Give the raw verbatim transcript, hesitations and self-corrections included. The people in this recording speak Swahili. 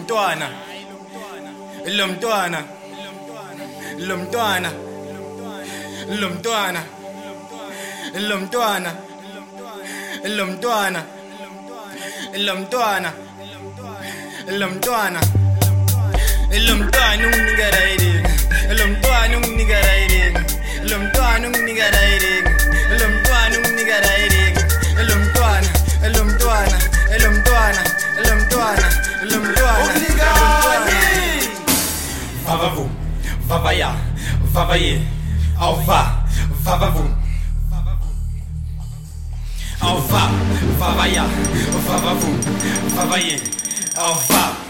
mntwana lo mntwana lo mntwana lo mntwana lo mntwana lo mntwana lo mntwana lo mntwana lo mntwana unginika riding lo mntwana unginika riding lo mntwana unginika riding lo mntwana unginika riding lo mntwana lo mntwana lo mntwana lo mntwana lo mntwana vavavu vavaya vavaye alva vavavu alva vavaya vavavu vavaye alva